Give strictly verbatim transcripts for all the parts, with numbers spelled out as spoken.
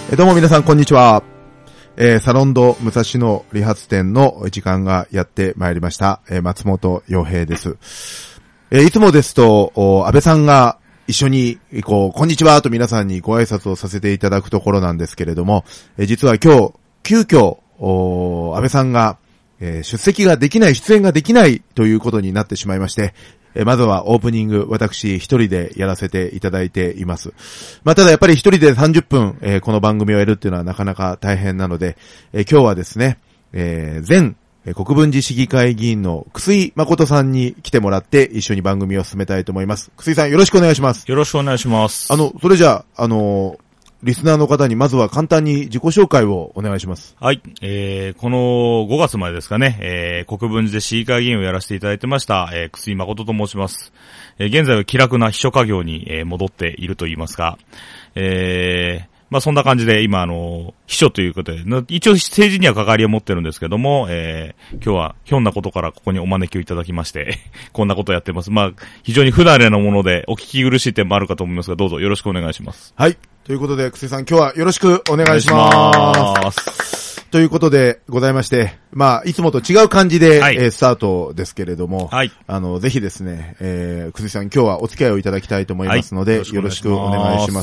えどうも皆さんこんにちは。えー、サロンド武蔵野理髪店の時間がやってまいりました。えー、松本洋平です。えー、いつもですと、安倍さんが一緒に、こう、こんにちはと皆さんにご挨拶をさせていただくところなんですけれども、えー、実は今日、急遽、安倍さんが、えー、出席ができない、出演ができないということになってしまいまして、えー、まずはオープニング、私一人でやらせていただいています。まあ、ただやっぱり一人でさんじゅっぷん、えー、この番組をやるっていうのはなかなか大変なので、えー、今日はですね、えー、前、国分寺市議会議員の楠井誠さんに来てもらって一緒に番組を進めたいと思います。楠井さんよろしくお願いします。 よろしくお願いします。 あの、それじゃあ、あの、リスナーの方にまずは簡単に自己紹介をお願いします。 はい。えー、このごがつまでですかね、えー、国分寺で市議会議員をやらせていただいてました、えー、楠井誠と申します。えー、現在は気楽な秘書家業に、えー、戻っていると言いますか、えー、まあそんな感じで今あの、秘書ということで、一応政治には関わりを持ってるんですけども、えー、今日はひょんなことからここにお招きをいただきまして、こんなことをやってます。まあ、非常に不慣れなものでお聞き苦しい点もあるかと思いますが、どうぞよろしくお願いします。 はい。ということで、楠井さん今日はよろしくお願いします。お願いします。ということでございまして、まあ、いつもと違う感じで、はい、えー、スタートですけれども、はい。あの、ぜひですね、えー、楠井さん今日はお付き合いをいただきたいと思いますので、はい、よろしくお願いします。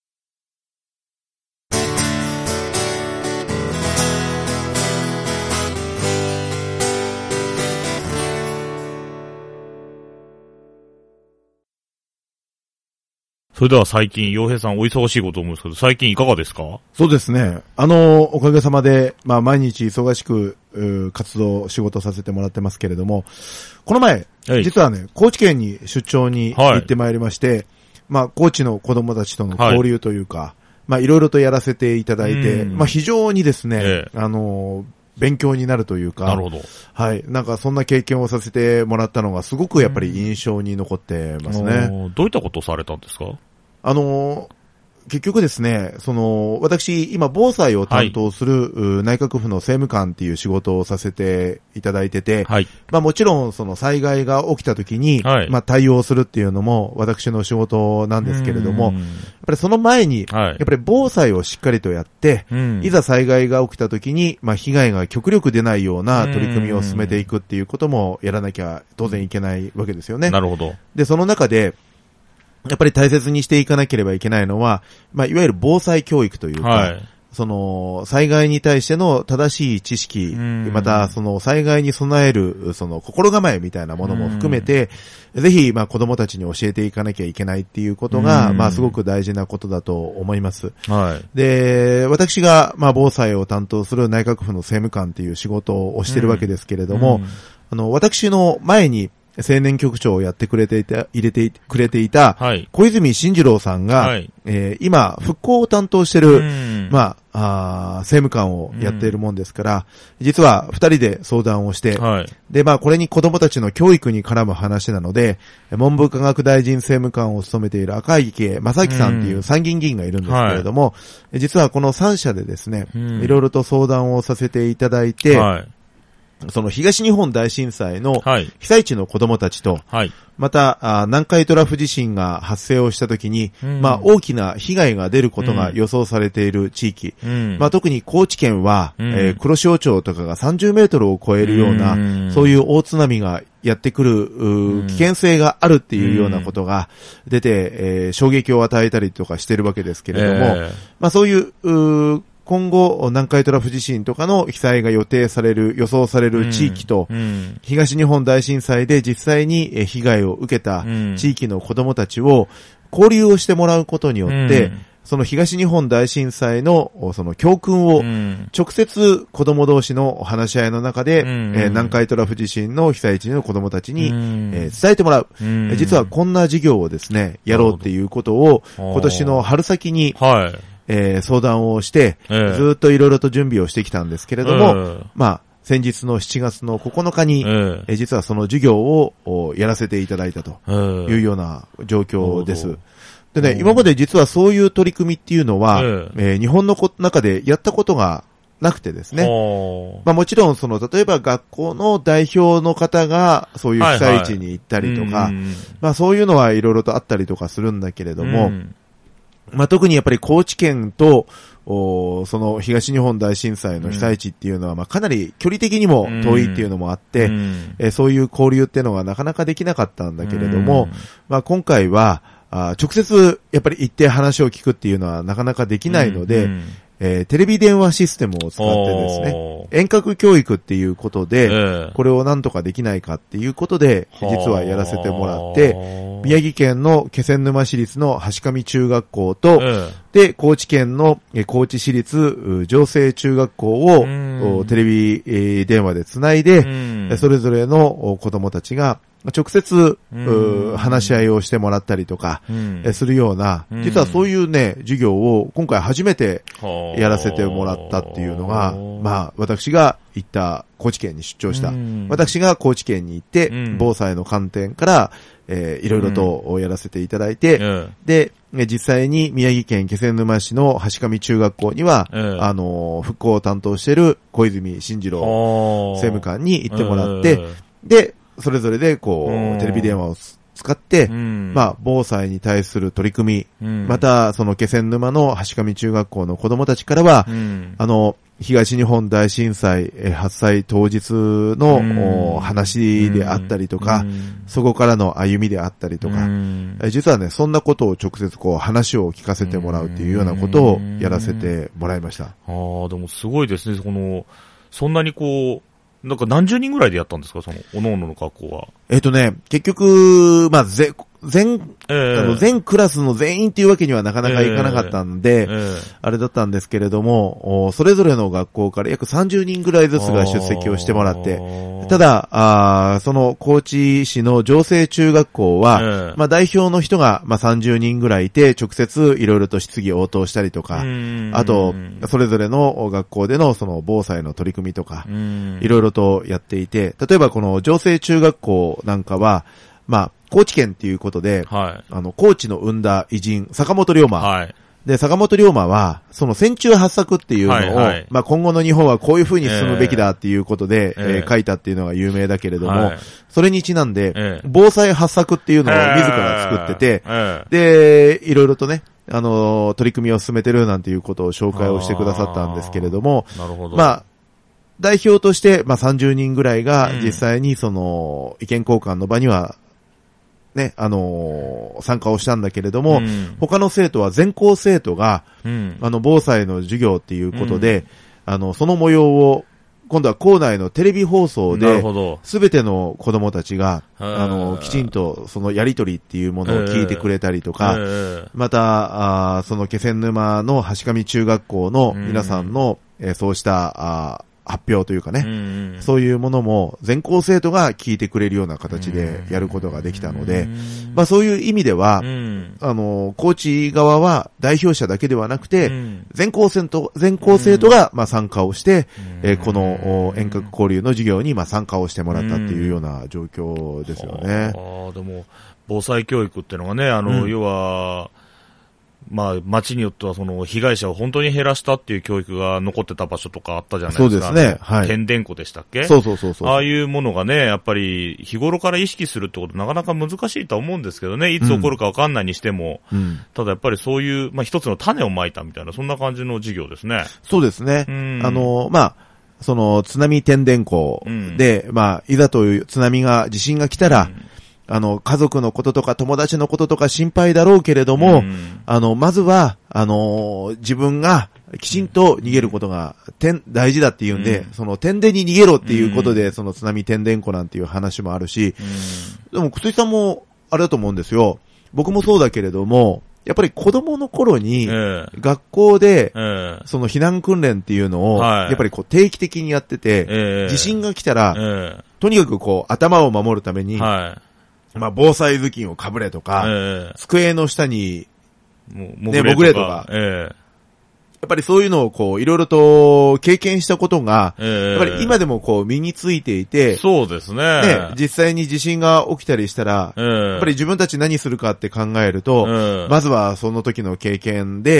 それでは最近、洋平さんお忙しいこと思うんですけど、最近いかがですか？ そうですね。あの、おかげさまで、まあ毎日忙しく、活動、仕事させてもらってますけれども、この前、はい、実はね、高知県に出張に行ってまいりまして、はい、まあ高知の子供たちとの交流というか、はい、まあいろいろとやらせていただいて、まあ非常にですね、ええ、あの、勉強になるというか、 なるほど。 はい。なんかそんな経験をさせてもらったのがすごくやっぱり印象に残ってますね。 どういったことをされたんですか？ あの、結局ですね、その、私、今、防災を担当する、はい、内閣府の政務官っていう仕事をさせていただいてて、はい、まあもちろん、その災害が起きた時に、はい、まあ対応するっていうのも私の仕事なんですけれども、やっぱりその前に、はい、やっぱり防災をしっかりとやって、いざ災害が起きた時に、まあ被害が極力出ないような取り組みを進めていくっていうこともやらなきゃ当然いけないわけですよね。 なるほど。 で、その中で、やっぱり大切にしていかなければいけないのは、まあ、いわゆる防災教育というか、はい、その、災害に対しての正しい知識、また、その、災害に備える、その、心構えみたいなものも含めて、ぜひ、まあ、子供たちに教えていかなきゃいけないっていうことが、まあ、すごく大事なことだと思います。はい。で、私が、まあ、防災を担当する内閣府の政務官っていう仕事をしてるわけですけれども、あの、私の前に、青年局長をやってくれていた、入れてくれていた、小泉進次郎さんが、はい、えー、今、復興を担当してる、まあ、あ政務官をやっているもんですから、実は二人で相談をして、はい、で、まあ、これに子供たちの教育に絡む話なので、文部科学大臣政務官を務めている赤池正樹さんっていう参議院議員がいるんですけれども、はい、実はこの三社でですね、いろいろと相談をさせていただいて、はい、その東日本大震災の被災地の子供たちと、はい、また南海トラフ地震が発生をしたときに、うん、まあ大きな被害が出ることが予想されている地域、うん、まあ特に高知県は、うん、えー、黒潮町とかがさんじゅうメートルを超えるような、うん、そういう大津波がやってくる、うん、危険性があるっていうようなことが出て、えー、衝撃を与えたりとかしてるわけですけれども、えー、まあそういう、う今後、南海トラフ地震とかの被災が予定される、予想される地域と、うんうん、東日本大震災で実際に被害を受けた地域の子供たちを交流をしてもらうことによって、うん、その東日本大震災のその教訓を直接子供同士の話し合いの中で、うんえー、南海トラフ地震の被災地の子供たちに、うんえー、伝えてもらう、うん。実はこんな授業をですね、やろうっていうことを今年の春先に、はいえー、相談をして、えー、ずっといろいろと準備をしてきたんですけれども、えー、まあ、先日のしちがつのここのかに、えーえー、実はその授業をやらせていただいたというような状況です。でね、今まで実はそういう取り組みっていうのは、えーえー、日本の中でやったことがなくてですね。まあもちろんその、例えば学校の代表の方がそういう被災地に行ったりとか、はいはい、まあそういうのはいろいろとあったりとかするんだけれども、うんまあ、特にやっぱり高知県とその東日本大震災の被災地っていうのは、まあかなり距離的にも遠いっていうのもあって、えそういう交流っていうのがなかなかできなかったんだけれども、まあ今回は、あ直接やっぱり行って話を聞くっていうのはなかなかできないので、えー、テレビ電話システムを使ってですね、遠隔教育っていうことで、えー、これをなんとかできないかっていうことで、実はやらせてもらって、宮城県の気仙沼市立の橋上中学校と、えー、で、高知県の高知市立城西中学校をテレビ電話でつないで、それぞれの子供たちが直接、話し合いをしてもらったりとか、するような、実はそういうね、授業を今回初めてやらせてもらったっていうのが、まあ、私が行った高知県に出張した。私が高知県に行って、防災の観点から、えー、いろいろとやらせていただいて、で、実際に宮城県気仙沼市の橋上中学校には、あの、復興を担当している小泉進次郎政務官に行ってもらって、で、それぞれで、こう、テレビ電話を使って、まあ、防災に対する取り組み、また、その気仙沼の橋上中学校の子供たちからは、あの、東日本大震災発災当日の話であったりとか、そこからの歩みであったりとか、実はね、そんなことを直接こう話を聞かせてもらうっていうようなことをやらせてもらいました。ああ、でもすごいですね。この、そんなにこう、なんか何十人ぐらいでやったんですか、その、おのおのの学校は。 えっとね、結局、まあ、ぜ、全、えー、あの全クラスの全員っていうわけにはなかなかいかなかったんで、えーえー、あれだったんですけれども、それぞれの学校から約さんじゅうにんぐらいずつが出席をしてもらって、ただ、あその高知市の城西中学校は、えー、まあ代表の人がまあさんじゅうにんぐらいいて、直接いろいろと質疑応答したりとか、あと、それぞれの学校でのその防災の取り組みとか、いろいろとやっていて、例えばこの城西中学校なんかは、まあ、高知県っていうことで、はい、あの、高知の生んだ偉人、坂本龍馬。はい、で、坂本龍馬は、その戦中八策っていうのを、はいはい、まあ今後の日本はこういう風に進むべきだっていうことで、えーえー、書いたっていうのが有名だけれども、はい、それにちなんで、えー、防災八策っていうのを自ら作ってて、えー、で、いろいろとね、あの、取り組みを進めてるなんていうことを紹介をしてくださったんですけれども、 なるほど。 まあ、代表として、まあさんじゅうにんぐらいが実際にその、意見交換の場には、ね、あのー、参加をしたんだけれども、うん、他の生徒は全校生徒が、うん、あの、防災の授業っていうことで、うん、あの、その模様を、今度は校内のテレビ放送で、すべての子供たちが、あの、きちんとそのやりとりっていうものを聞いてくれたりとか、また、あその気仙沼の橋上中学校の皆さんの、うん、えそうした、あ発表というかね、うんうん、そういうものも全校生徒が聞いてくれるような形でやることができたので、うん、まあそういう意味では、うん、あの、高知側は代表者だけではなくて、うん、全校生徒、全校生徒がまあ参加をして、うん、えー、この遠隔交流の授業にまあ参加をしてもらったっていうような状況ですよね。 ああ、でも、防災教育っていうのがね、あの、うん、要は、まあ、町によってはその被害者を本当に減らしたっていう教育が残ってた場所とかあったじゃないですか。 そうですね。はい。 天然湖でしたっけ？ そうそうそうそう。 ああいうものがね、やっぱり日頃から意識するってことなかなか難しいとは思うんですけどね。いつ起こるかわかんないにしても、うん。ただやっぱりそういう、まあ一つの種をまいたみたいな、そんな感じの授業ですね。 そうですね。うん。あの、まあ、その津波天然湖で、うん、まあ、いざという津波が、地震が来たら、うん、あの、家族のこととか友達のこととか心配だろうけれども、うん、あの、まずは、あの、自分がきちんと逃げることが、点、大事だっていうんで、うん、その、天然に逃げろっていうことで、うん、その津波天然湖なんていう話もあるし、うん、でも、くついさんも、あれだと思うんですよ。僕もそうだけれども、やっぱり子供の頃に、学校で、その避難訓練っていうのを、やっぱりこう定期的にやってて、地震が来たら、とにかくこう、頭を守るために、まあ、防災頭巾をかぶれとか、えー、机の下に、ね、潜れとか、えー、やっぱりそういうのをこう、いろいろと経験したことが、えー、やっぱり今でもこう、身についていて、 そうですね。 ね、実際に地震が起きたりしたら、えー、やっぱり自分たち何するかって考えると、えー、まずはその時の経験で、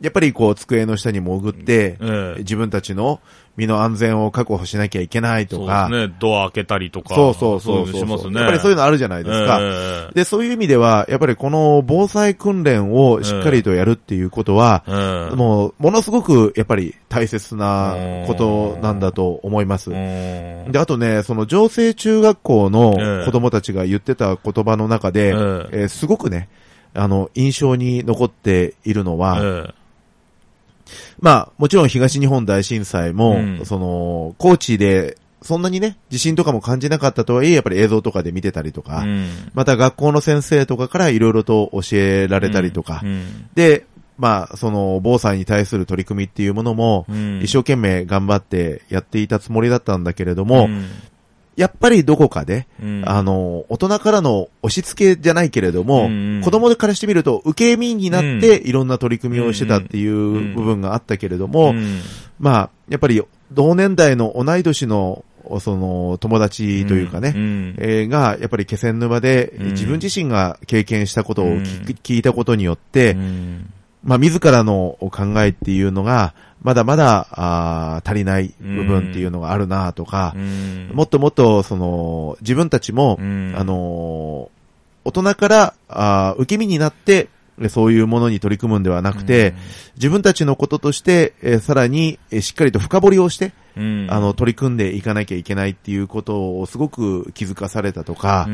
やっぱりこう机の下に潜って、 ええ、 自分たちの身の安全を確保しなきゃいけないとか。 そうですね。ドア開けたりとか。 そうそうそうそう。 そういうのしますね。 やっぱりそういうのあるじゃないですか。ええ、で、そういう意味では、やっぱりこの防災訓練をしっかりとやるっていうことは、ええ、もう、ものすごくやっぱり大切なことなんだと思います。で、あとね、その上成中学校の子供たちが言ってた言葉の中で、えええー、すごくね、あの、印象に残っているのは、ええ、まあ、もちろん東日本大震災も、うん、その、高知で、そんなにね、地震とかも感じなかったとはいえ、やっぱり映像とかで見てたりとか、うん、また学校の先生とかからいろいろと教えられたりとか、うんうん、で、まあ、その、防災に対する取り組みっていうものも、一生懸命頑張ってやっていたつもりだったんだけれども、やっぱりどこかで、うん、あの、大人からの押し付けじゃないけれども、うんうん、子供からしてみると受け身になっていろんな取り組みをしてたっていう部分があったけれども、うんうん、まあ、やっぱり同年代の同い年のその友達というかね、うんうんえー、がやっぱり気仙沼で自分自身が経験したことを 聞,、うん、聞いたことによって、うん、まあ自らの考えっていうのがまだまだあ足りない部分っていうのがあるなとか、うん、もっともっとその自分たちも、うん、あの大人からあ受け身になってそういうものに取り組むんではなくて、うん、自分たちのこととして、えー、さらに、えー、しっかりと深掘りをして、うん、あの取り組んでいかなきゃいけないっていうことをすごく気づかされたとか、うん、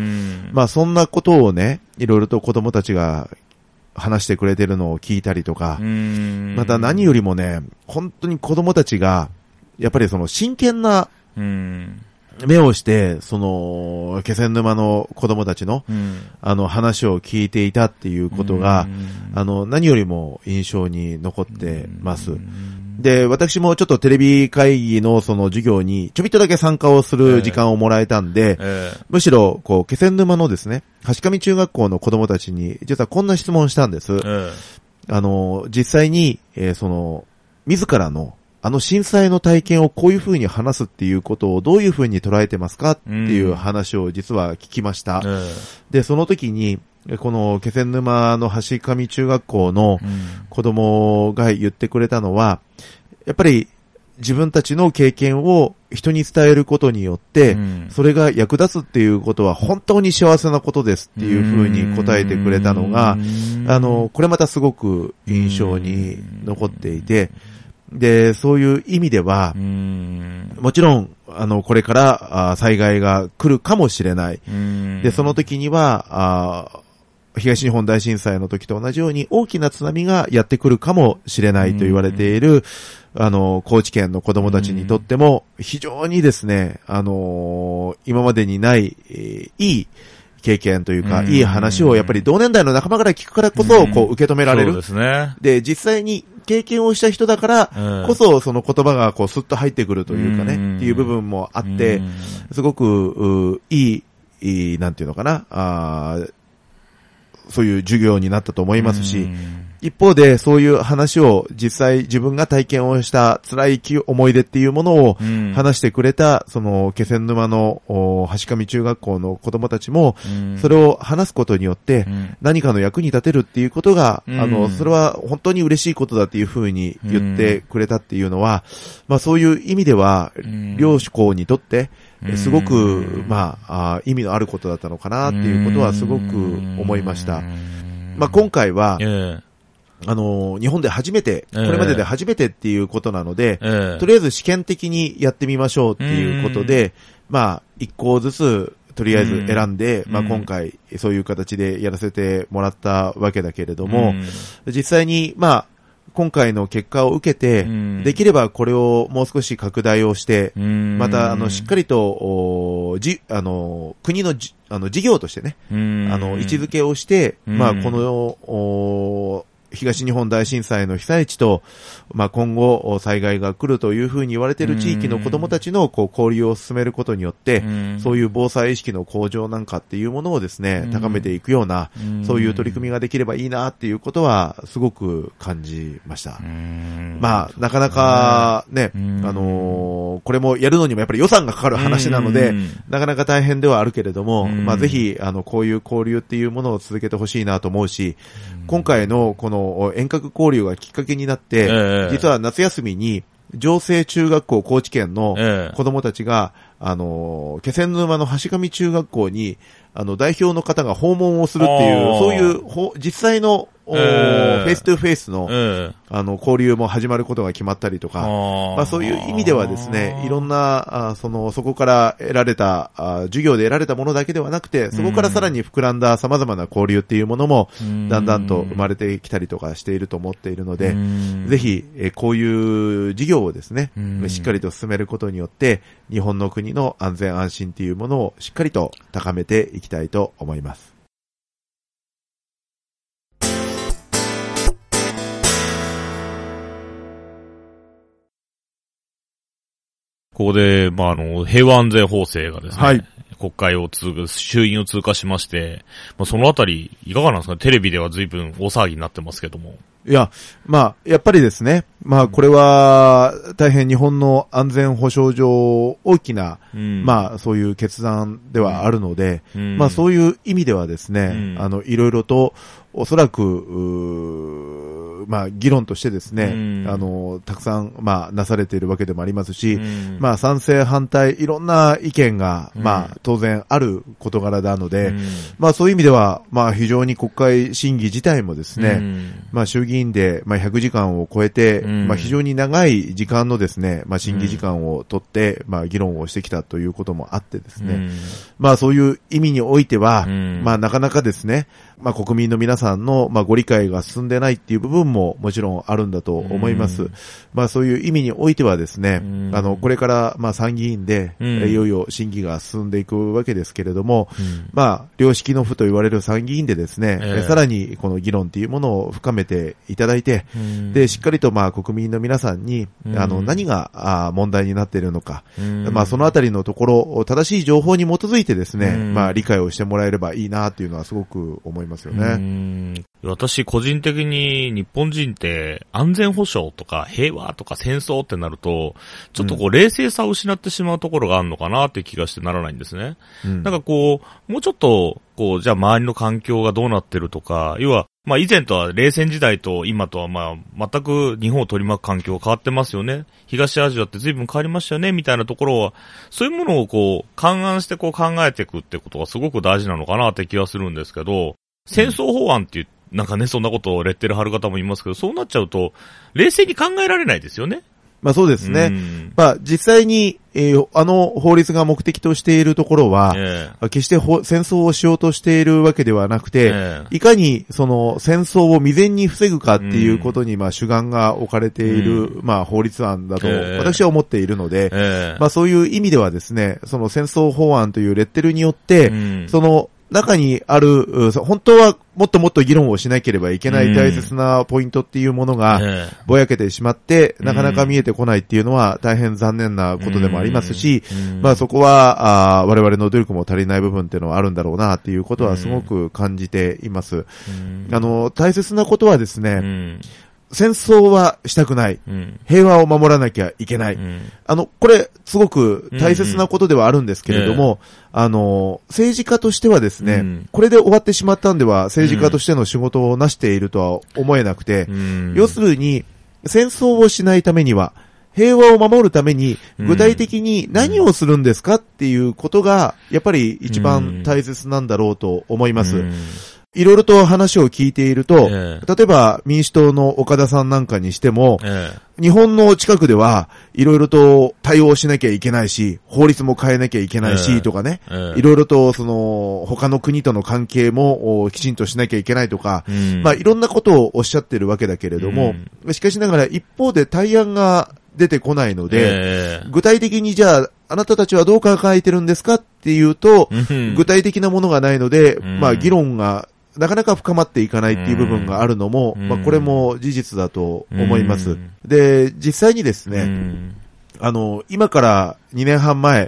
まあそんなことをね、いろいろと子供たちが話してくれてるのを聞いたりとか、また何よりもね、本当に子供たちが、やっぱりその真剣な目をして、その、気仙沼の子供たちの、あの話を聞いていたっていうことが、あの、何よりも印象に残ってます。で、私もちょっとテレビ会議のその授業にちょびっとだけ参加をする時間をもらえたんで、えーえー、むしろ、こう、気仙沼のですね、橋上中学校の子供たちに、実はこんな質問したんです。えー、あの、実際に、えー、その、自らの、あの震災の体験をこういう風に話すっていうことをどういう風に捉えてますかっていう話を実は聞きました。えー、で、その時に、この気仙沼の橋上中学校の子供が言ってくれたのは、やっぱり自分たちの経験を人に伝えることによって、それが役立つっていうことは本当に幸せなことですっていうふうに答えてくれたのが、あの、これまたすごく印象に残っていて、で、そういう意味では、もちろん、あの、これから災害が来るかもしれない。で、その時には、あ東日本大震災の時と同じように大きな津波がやってくるかもしれないと言われている、あの、高知県の子供たちにとっても、非常にですね、あの、今までにない、えー、いい経験というか、いい話をやっぱり同年代の仲間から聞くからこそ、こう受け止められる。 そうですね。 で、実際に経験をした人だからこそ、その言葉がこうスッと入ってくるというかね、っていう部分もあって、すごく、いい、いい、なんていうのかな、あそういう授業になったと思いますし、一方でそういう話を実際自分が体験をした辛い思い出っていうものを話してくれた、その気仙沼の橋上中学校の子供たちも、それを話すことによって何かの役に立てるっていうことが、あの、それは本当に嬉しいことだっていうふうに言ってくれたっていうのは、まあそういう意味では、両校にとって、すごく、まあ、意味のあることだったのかなっていうことはすごく思いました。まあ今回は、あの、日本で初めて、これまでで初めてっていうことなので、とりあえず試験的にやってみましょうっていうことで、まあ、一校ずつ、とりあえず選んで、まあ今回、そういう形でやらせてもらったわけだけれども、実際に、まあ、今回の結果を受けて、できればこれをもう少し拡大をして、また、あの、しっかりと、じ、あの、国のじ、あの、事業としてね、あの、位置づけをして、まあ、この、東日本大震災の被災地と、まあ、今後災害が来るというふうに言われている地域の子どもたちのこう交流を進めることによって、そういう防災意識の向上なんかっていうものをですね、高めていくような、そういう取り組みができればいいなっていうことはすごく感じました。まあ、なかなかね、あのー、これもやるのにもやっぱり予算がかかる話なので、なかなか大変ではあるけれども、まあ、ぜひ、あの、こういう交流っていうものを続けてほしいなと思うし、今回のこのの、遠隔交流がきっかけになって、えー、実は夏休みに、城西中学校高知県の子供たちが、えー、あの、気仙沼の橋上中学校に、あの、代表の方が訪問をするっていう、そういう、実際の、えー、フェイストゥフェイスの、えー、あの、交流も始まることが決まったりとか、まあそういう意味ではですね、いろんな、あその、そこから得られたあ、授業で得られたものだけではなくて、そこからさらに膨らんだ様々な交流っていうものも、だんだんと生まれてきたりとかしていると思っているので、ぜひ、えこういう事業をですね、しっかりと進めることによって、日本の国の安全安心っていうものをしっかりと高めていきたいと思います。 ここで、まあ、あの、平和安全法制がですね、はい、国会を通過、衆院を通過しまして、まあ、そのあたり、いかがなんですかね、テレビでは随分大騒ぎになってますけども。 いや、まあ、やっぱりですね、まあ、これは、大変日本の安全保障上、大きな、うん、まあ、そういう決断ではあるので、うん、まあ、そういう意味ではですね、うん、あの、いろいろと、おそらく、まあ、議論としてですね、うん、あの、たくさん、まあ、なされているわけでもありますし、うん、まあ、賛成、反対、いろんな意見が、うん、まあ、当然ある事柄なので、うん、まあ、そういう意味では、まあ、非常に国会審議自体もですね、うん、まあ、衆議院で、まあ、ひゃくじかんを超えて、うん、まあ、非常に長い時間のですね、まあ、審議時間をとって、まあ、議論をしてきたということもあってですね、うん、まあ、そういう意味においては、うん、まあ、なかなかですね、まあ、国民の皆さんの、まあ、ご理解が進んでないっていう部分ももちろんあるんだと思います。まあ、そういう意味においてはですね、あの、これから、まあ、参議院で、いよいよ審議が進んでいくわけですけれども、まあ、良識の府と言われる参議院でですね、えー、さらにこの議論っていうものを深めていただいて、で、しっかりと、まあ、国民の皆さんに、あの、何が、あ問題になっているのか、まあ、そのあたりのところ、正しい情報に基づいてですね、まあ、理解をしてもらえればいいなっていうのはすごく思いますよね。 うん私個人的に日本人って安全保障とか平和とか戦争ってなるとちょっとこう冷静さを失ってしまうところがあるのかなって気がしてならないんですね。うん、なんかこうもうちょっとこうじゃあ周りの環境がどうなってるとか要はまあ以前とは冷戦時代と今とはまあ全く日本を取り巻く環境が変わってますよね。東アジアって随分変わりましたよねみたいなところはそういうものをこう勘案してこう考えていくってことがすごく大事なのかなって気がするんですけど戦争法案って言ってなんかね、そんなことをレッテル貼る方もいますけど、そうなっちゃうと、冷静に考えられないですよね。 まあそうですね。まあ実際に、えー、あの法律が目的としているところは、えー、決して戦争をしようとしているわけではなくて、えー、いかにその戦争を未然に防ぐかっていうことに、まあ主眼が置かれている、うん、まあ法律案だと私は思っているので、えー、まあそういう意味ではですね、その戦争法案というレッテルによって、うん、その中にある、本当はもっともっと議論をしなければいけない大切なポイントっていうものがぼやけてしまって、なかなか見えてこないっていうのは大変残念なことでもありますし、まあそこは我々の努力も足りない部分っていうのはあるんだろうなっていうことはすごく感じています。あの、大切なことはですね、戦争はしたくない、うん。平和を守らなきゃいけない。うん、あの、これ、すごく大切なことではあるんですけれども、うんうん、あの、政治家としてはですね、うん、これで終わってしまったんでは、政治家としての仕事をなしているとは思えなくて、うん、要するに、戦争をしないためには、平和を守るために、具体的に何をするんですかっていうことが、やっぱり一番大切なんだろうと思います。うんいろいろと話を聞いていると、えー、例えば民主党の岡田さんなんかにしても、えー、日本の近くではいろいろと対応しなきゃいけないし、法律も変えなきゃいけないし、えー、とかね、いろいろとその他の国との関係もきちんとしなきゃいけないとか、うん、まあいろんなことをおっしゃってるわけだけれども、うん、しかしながら一方で対案が出てこないので、えー、具体的にじゃあ、あなたたちはどう考えてるんですかっていうと、うん、具体的なものがないので、うん、まあ議論がなかなか深まっていかないっていう部分があるのも、まあこれも事実だと思います。で、実際にですね、あの、今からにねんはんまえ、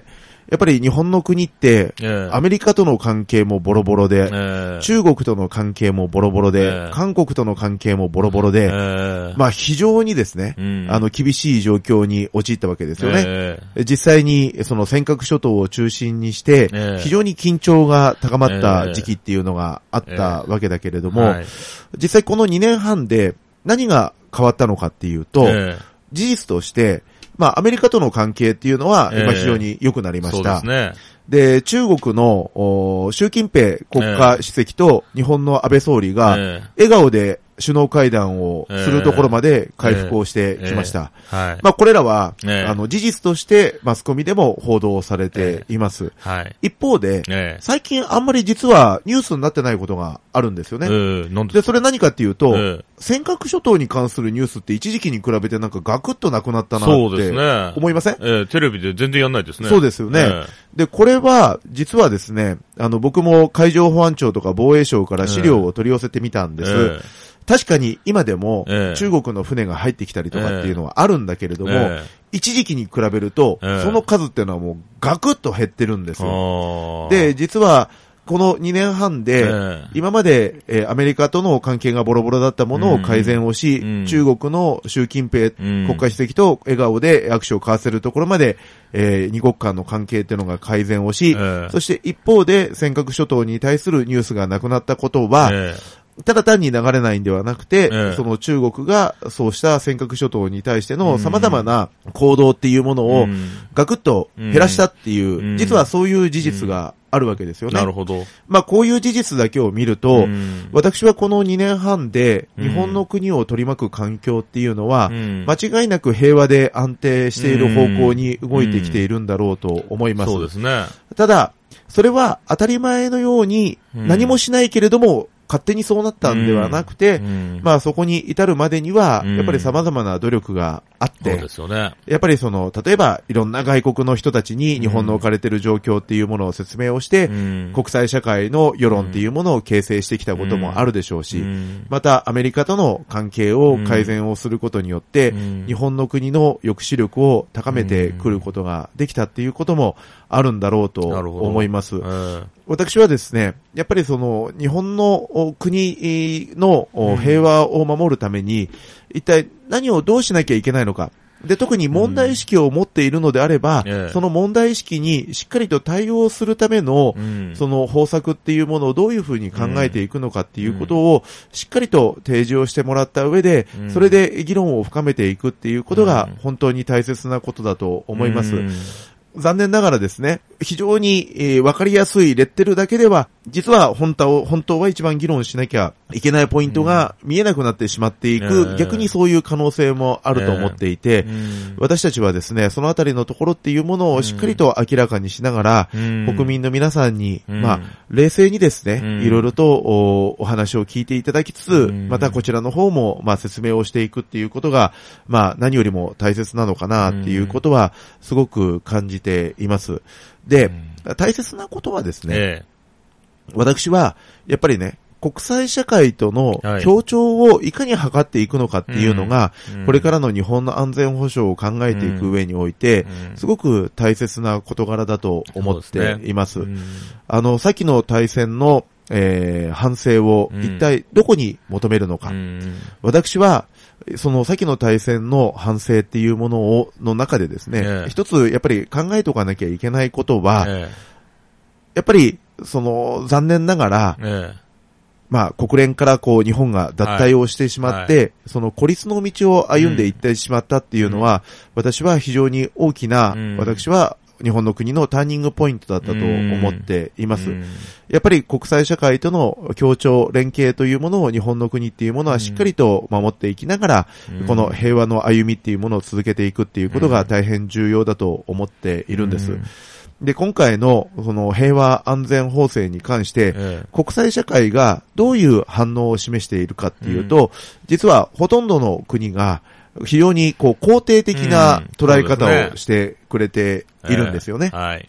やっぱり日本の国って、 えー、 アメリカとの関係もボロボロで、 えー、 中国との関係もボロボロで、えー、韓国との関係もボロボロで、えー、まあ非常にですね、うん、あの厳しい状況に陥ったわけですよね。えー、実際にその尖閣諸島を中心にして、えー、非常に緊張が高まった時期っていうのがあったわけだけれども、えーはい、実際このにねんはんで何が変わったのかっていうと、えー、事実として、まあ、アメリカとの関係っていうのは、今非常に良くなりました。えー、そうですね。で、中国の、習近平国家主席と日本の安倍総理が、笑顔で首脳会談をするところまで回復をしてきました。えーえーはい、まあ、これらは、えー、あの、事実としてマスコミでも報道されています。えーはい、一方で、えー、最近あんまり実はニュースになってないことがあるんですよね。えー、なんで, で、それ何かっていうと、えー、尖閣諸島に関するニュースって一時期に比べてなんかガクッとなくなったなって思いません？ そうですね。えー、テレビで全然やんないですね。 そうですよね。えー、で、これは、実はですね、あの、僕も海上保安庁とか防衛省から資料を取り寄せてみたんです。えー確かに今でも中国の船が入ってきたりとかっていうのはあるんだけれども、えー、一時期に比べるとその数っていうのはもうガクッと減ってるんですよ。で、実はこのにねんはんで今までアメリカとの関係がボロボロだったものを改善をし、うん、中国の習近平国家主席と笑顔で握手を交わせるところまで、えー、二国間の関係っていうのが改善をし、えー、そして一方で尖閣諸島に対するニュースがなくなったことは、えーただ単に流れないんではなくて、ええ、その中国がそうした尖閣諸島に対しての様々な行動っていうものをガクッと減らしたっていう、うん、実はそういう事実があるわけですよね。 なるほど。 まあこういう事実だけを見ると、うん、私はこのにねんはんで日本の国を取り巻く環境っていうのは、うん、間違いなく平和で安定している方向に動いてきているんだろうと思います。 そうですね。 ただ、それは当たり前のように何もしないけれども、勝手にそうなったんではなくて、うん、まあそこに至るまでには、やっぱり様々な努力があって、 そうですよね。 やっぱりその、例えばいろんな外国の人たちに日本の置かれている状況っていうものを説明をして、うん、国際社会の世論っていうものを形成してきたこともあるでしょうし、うん、またアメリカとの関係を改善をすることによって、うん、日本の国の抑止力を高めてくることができたっていうこともあるんだろうと思います。私はですね、やっぱりその日本の国の平和を守るために、一体何をどうしなきゃいけないのか。で、特に問題意識を持っているのであれば、うん、その問題意識にしっかりと対応するための、うん、その方策っていうものをどういうふうに考えていくのかっていうことを、しっかりと提示をしてもらった上で、うん、それで議論を深めていくっていうことが本当に大切なことだと思います。うん、残念ながらですね、非常に、えー、わかりやすいレッテルだけでは、実は本当、本当は一番議論しなきゃいけないポイントが見えなくなってしまっていく、うん、逆にそういう可能性もあると思っていて、うん、私たちはですね、そのあたりのところっていうものをしっかりと明らかにしながら、うん、国民の皆さんに、うん、まあ、冷静にですね、うん、いろいろと お, お話を聞いていただきつつ、うん、またこちらの方も、まあ、説明をしていくっていうことが、まあ、何よりも大切なのかなっていうことは、すごく感じています。で、うん、大切なことはですね、ええ、私は、やっぱりね、国際社会との協調をいかに図っていくのかっていうのが、はい、これからの日本の安全保障を考えていく上において、うん、すごく大切な事柄だと思っています。そうですね。うん、あの、先の大戦の、えー、反省を一体どこに求めるのか。うん、私は、その先の大戦の反省っていうものを、の中でですね、ええ、一つやっぱり考えておかなきゃいけないことは、ええ、やっぱり、その残念ながら、ええ、まあ国連からこう日本が脱退をしてしまって、はいはい、その孤立の道を歩んでいってしまったっていうのは、うん、私は非常に大きな、うん、私は日本の国のターニングポイントだったと思っています。やっぱり国際社会との協調、連携というものを日本の国っていうものはしっかりと守っていきながら、この平和の歩みっていうものを続けていくっていうことが大変重要だと思っているんです。で、今回のその平和安全法制に関して、国際社会がどういう反応を示しているかっていうと、実はほとんどの国が非常にこう肯定的な捉え方をしてくれているんですよね。うん、はい。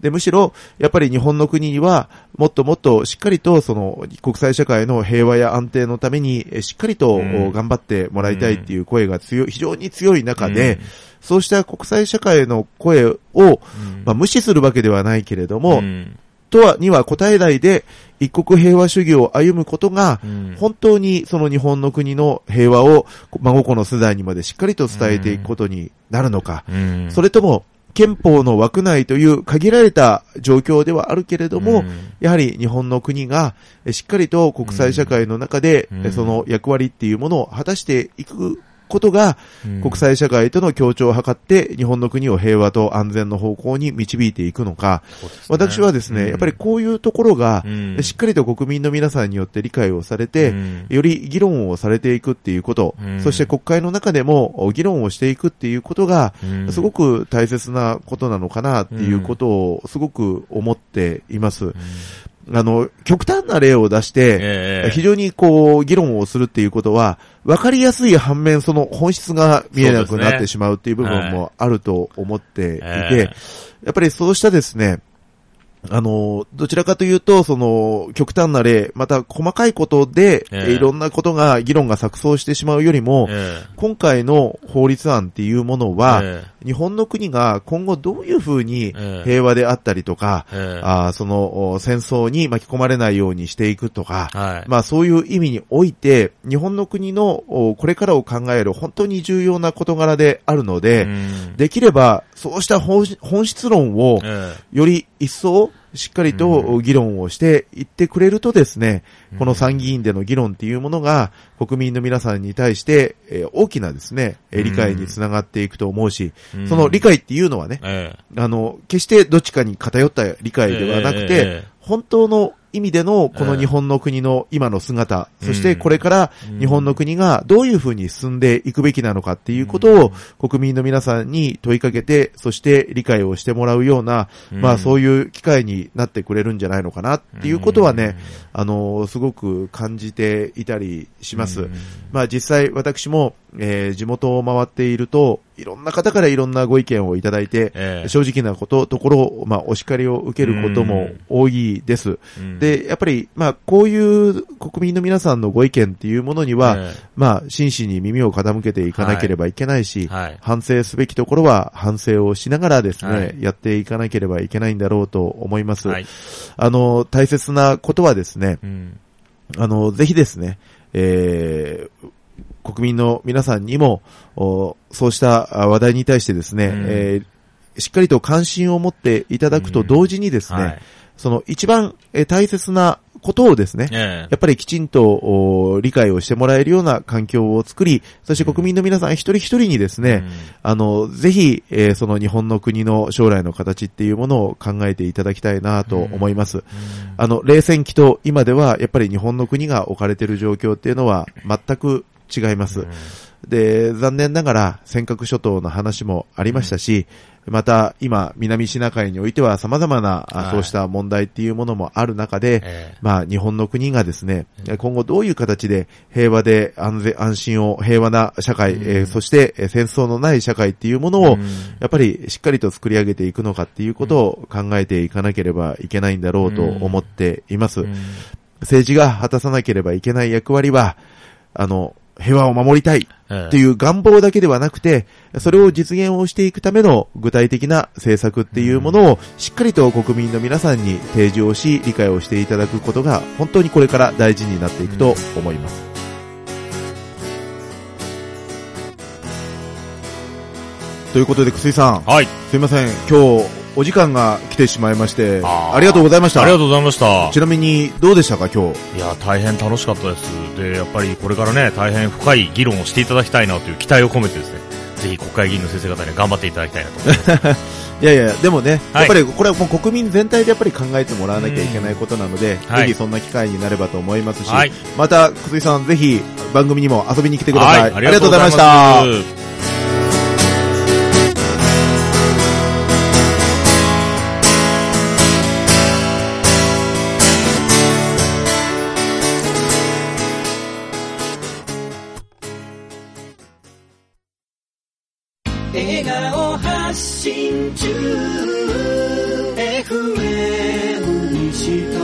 で、むしろ、やっぱり日本の国には、もっともっとしっかりと、その、国際社会の平和や安定のために、しっかりと頑張ってもらいたいっていう声が強い、非常に強い中で、うん、そうした国際社会の声を、うんまあ、無視するわけではないけれども、うんとは、には答えないで、一国平和主義を歩むことが、本当にその日本の国の平和を孫子の世代にまでしっかりと伝えていくことになるのか、それとも、憲法の枠内という限られた状況ではあるけれども、やはり日本の国がしっかりと国際社会の中で、その役割っていうものを果たしていくことが、国際社会との協調を図って日本の国を平和と安全の方向に導いていくのか、ね、私はですね、うん、やっぱりこういうところが、うん、しっかりと国民の皆さんによって理解をされて、うん、より議論をされていくっていうこと、うん、そして国会の中でも議論をしていくっていうことが、うん、すごく大切なことなのかなっていうことをすごく思っています。うんあの、極端な例を出して、非常にこう、議論をするっていうことは、わかりやすい反面、その本質が見えなくなってしまうっていう部分もあると思っていて、やっぱりそうしたですね、あの、どちらかというと、その、極端な例、また細かいことで、えー、いろんなことが、議論が錯綜してしまうよりも、えー、今回の法律案っていうものは、えー、日本の国が今後どういうふうに平和であったりとか、えー、あその、戦争に巻き込まれないようにしていくとか、はい、まあそういう意味において、日本の国のこれからを考える本当に重要な事柄であるので、できれば、そうした本質論を、より一層、しっかりと議論をしていってくれるとですね、うん、この参議院での議論っていうものが国民の皆さんに対して、えー、大きなですね、えー、理解につながっていくと思うし、うん、その理解っていうのはね、えー、あの、決してどっちかに偏った理解ではなくて、えー、本当の意味でのこの日本の国の今の姿、えー、そしてこれから日本の国がどういうふうに進んでいくべきなのかっていうことを国民の皆さんに問いかけて、そして理解をしてもらうような、まあそういう機会になってくれるんじゃないのかなっていうことはね、あの、すごく感じていたりします。まあ実際私も、えー、地元を回っていると、いろんな方からいろんなご意見をいただいて、えー、正直なこと、ところ、まあお叱りを受けることも多いです。で、やっぱり、まあこういう国民の皆さんのご意見っていうものには、えー、まあ真摯に耳を傾けていかなければいけないし、はいはい、反省すべきところは反省をしながらですね、はい、やっていかなければいけないんだろうと思います。はい、あの、大切なことはですね、うん、あの、ぜひですね、えー、国民の皆さんにも、そうした話題に対してですね、うんえー、しっかりと関心を持っていただくと同時にですね、うんはい、その一番大切なことをですね、えー、やっぱりきちんと理解をしてもらえるような環境を作り、そして国民の皆さん一人一人にですね、うん、あの、ぜひ、えー、その日本の国の将来の形っていうものを考えていただきたいなと思います。うんうん、あの、冷戦期と今ではやっぱり日本の国が置かれている状況っていうのは全く違います。うん、で、残念ながら尖閣諸島の話もありましたし、うん、また今南シナ海においては様々な、はい、そうした問題っていうものもある中で、えー、まあ日本の国がですね、うん、今後どういう形で平和で安全安心を平和な社会、うん、えー、そして戦争のない社会っていうものを、うん、やっぱりしっかりと作り上げていくのかっていうことを考えていかなければいけないんだろうと思っています。うん、政治が果たさなければいけない役割は、あの、平和を守りたいという願望だけではなくて、それを実現をしていくための具体的な政策っていうものをしっかりと国民の皆さんに提示をし、理解をしていただくことが本当にこれから大事になっていくと思います。ということで、楠井さん。はい。すいません。今日、お時間が来てしまいまして、あ, ありがとうございました。 ありがとうございました。 ちなみに、どうでしたか、今日。 いや、大変楽しかったです。で、やっぱりこれからね、大変深い議論をしていただきたいなという期待を込めてですね、ぜひ国会議員の先生方に頑張っていただきたいなと思います。 いやいや、でもね、はい、やっぱりこれはもう国民全体でやっぱり考えてもらわなきゃいけないことなので、ぜひそんな機会になればと思いますし、はい、また、楠井さん、ぜひ番組にも遊びに来てください。はい、ありがとうございました。 笑顔発信中 エフした